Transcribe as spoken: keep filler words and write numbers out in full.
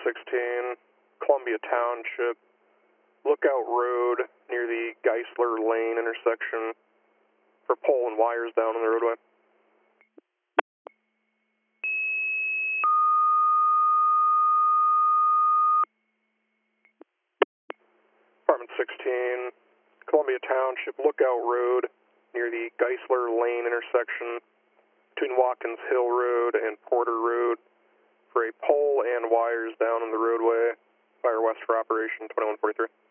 sixteen, Columbia Township, Lookout Road near the Geisler Lane intersection for pole and wires down on the roadway. Apartment sixteen, Columbia Township, Lookout Road near the Geisler Lane intersection between Watkins Hill Road and Porter Road for a pole and wires down on the roadway. Fire west for operation twenty-one forty-three.